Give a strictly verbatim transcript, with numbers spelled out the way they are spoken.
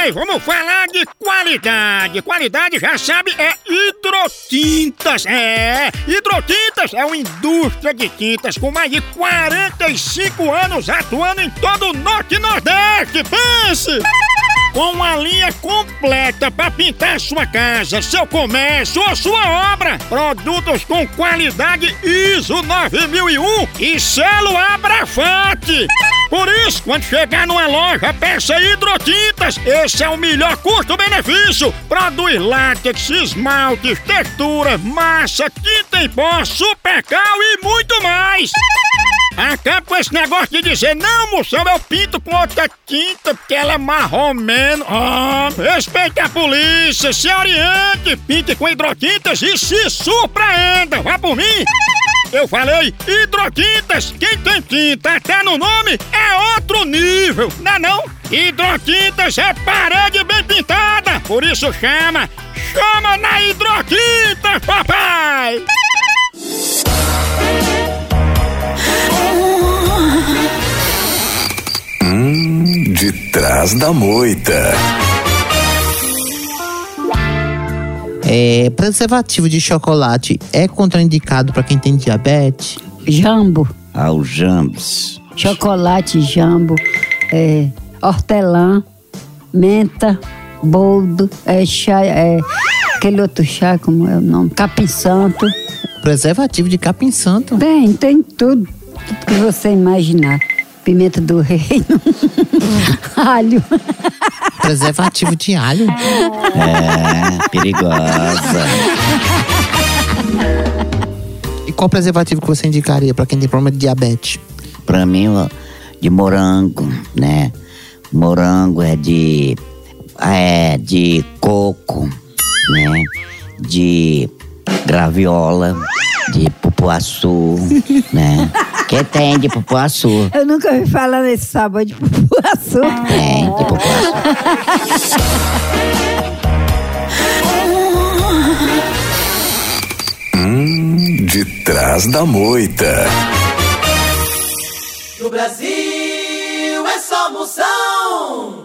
Ei, vamos falar de qualidade. Qualidade, já sabe, é Hidrotintas. É, Hidrotintas é uma indústria de tintas com mais de quarenta e cinco anos atuando em todo o Norte e Nordeste. Pense! Com uma linha completa para pintar sua casa, seu comércio ou sua obra. Produtos com qualidade I S O nove mil e um e selo Abrafate. Por isso, quando chegar numa loja, peça Hidrotintas. Esse é o melhor custo-benefício. Produz látex, esmaltes, textura, massa, tinta em pó, supercal e muito mais. Acaba com esse negócio de dizer, não, moção, eu pinto com outra tinta porque ela é marromeno. Ah, respeite a polícia, se oriente, pinte com Hidrotintas e se surpreenda. Vá por mim. Eu falei Hidrotintas. Quem tem tinta até no nome é outro nível, não é não? Hidrotintas é parede bem pintada. Por isso chama, chama na Hidrotintas, papai! Hum, de trás da moita. É, preservativo de chocolate é contraindicado para quem tem diabetes? Jambo. Ah, o Jambos. Chocolate Jambo, é, hortelã, menta, boldo, é, chá, é, aquele outro chá, como é o nome? Capim Santo. Preservativo de capim santo? Tem, tem tudo, tudo que você imaginar. Pimenta do reino, alho. Preservativo de alho? É, perigosa. E qual preservativo que você indicaria para quem tem problema de diabetes? Pra mim, ó, de morango, né? Morango é de... É de coco, né? De graviola, de pupuaçu, né? Que tem de pupuaçu. Eu nunca ouvi falar nesse sabor de pupuaçu. Tem de pupuaçu. Hum, de trás da moita. No Brasil é só moção.